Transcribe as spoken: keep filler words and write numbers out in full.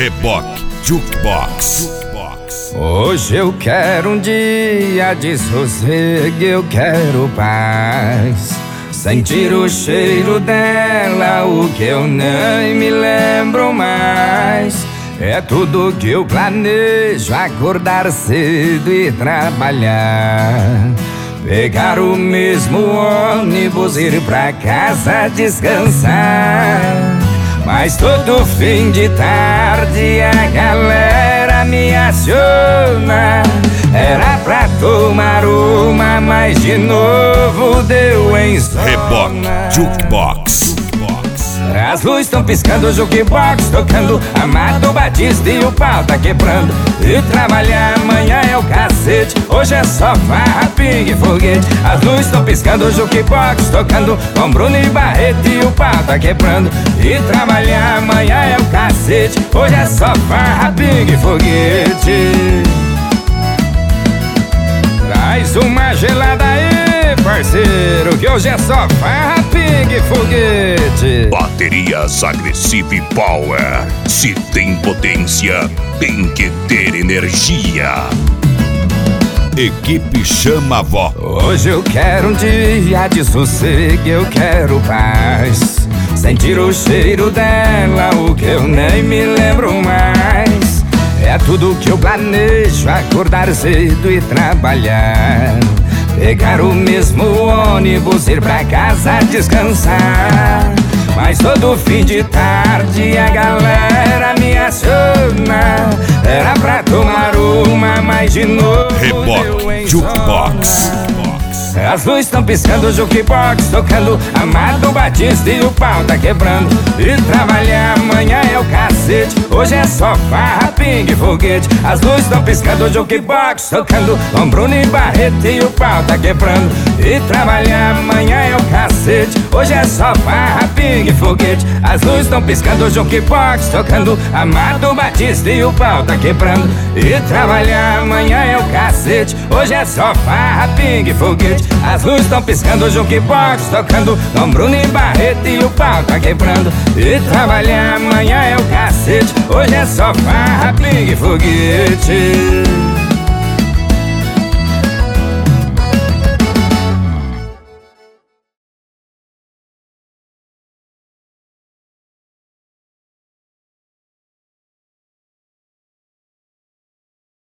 Reboque Jukebox. Hoje eu quero um dia de sossego, eu quero paz. Sentir o cheiro dela, o que eu nem me lembro mais. É tudo que eu planejo, acordar cedo e trabalhar. Pegar o mesmo ônibus, ir pra casa descansar. Mas todo fim de tarde a galera me aciona. Era pra tomar uma, mas de novo deu em zona. Reboque Jukebox. As luzes estão piscando, o jukebox tocando, Amado Batista e o pau tá quebrando. E trabalhar amanhã é o cacete, hoje é só farra, pingue e foguete. As luzes estão piscando, o jukebox tocando, com Bruno e Barreto e o pau tá quebrando. E trabalhar amanhã é o cacete, hoje é só farra, pingue e foguete. Traz uma gelada aí, parceiro, que hoje é só farra, pingue e foguete. Baterias Agressive Power. Se tem potência, tem que ter energia. Equipe Chama a Vó. Hoje eu quero um dia de sossego, eu quero paz. Sentir o cheiro dela, o que eu nem me lembro mais. É tudo que eu planejo, acordar cedo e trabalhar. Pegar o mesmo ônibus, ir pra casa descansar. Mas todo fim de tarde a galera me aciona. Era pra tomar uma, mas de novo Reboque Jukebox. As luzes estão piscando, o jukebox tocando, Amado Batista e o pau tá quebrando. E trabalhar amanhã é o cacete, hoje é só farra, pingue e foguete. As luzes estão piscando, o jukebox tocando, com Bruno e Barreto e o pau tá quebrando. E trabalhar amanhã é o cacete, hoje é só farra, pingue e foguete. As luzes estão piscando, o jukebox tocando, Amado Batista e o pau tá quebrando. E trabalhar amanhã é o cacete, hoje é só farra, pingue e foguete. As luzes estão piscando, o jukebox tocando, com Bruno e Barreto e o pau tá quebrando. E trabalhar amanhã é o cacete, hoje é só farra, pingue e foguete.